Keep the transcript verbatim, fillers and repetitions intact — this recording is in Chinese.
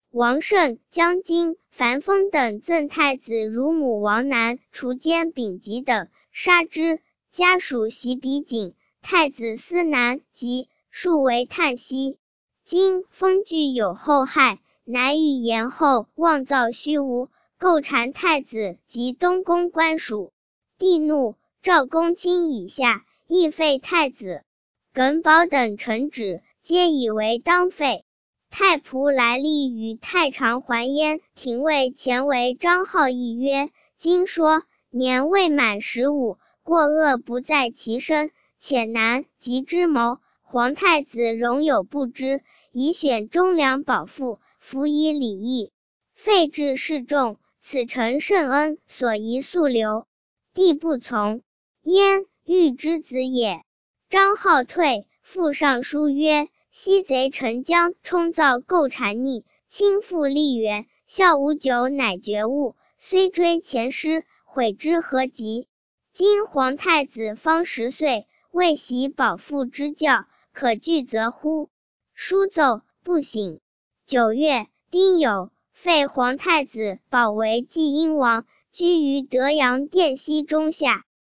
王胜、江津、樊丰等赠太子乳母王南、除奸丙吉等，杀之。家属袭比景，太子思南及数为叹息。今封具有后害，乃与延后妄造虚无，构谗太子及东宫官属。帝怒，诏公卿以下，亦废太子。耿宝等臣旨，皆以为当废。太仆来历与太常还焉，廷尉前为张浩议曰：今说年未满十五，过恶不在其身，且难及之谋。皇太子容有不知，以选忠良保父，辅以礼义，废置示众，此臣圣恩，所宜速留。帝不从，焉欲之子也。张浩退，复上书曰：西贼陈江冲造构谗逆，倾覆立源，孝无久乃觉悟，虽追前师，悔之何及？今皇太子方十岁，未习保父之教，可据责乎？书奏，不省。九月，丁酉，废皇太子保为济阴王，居于德阳殿西中下。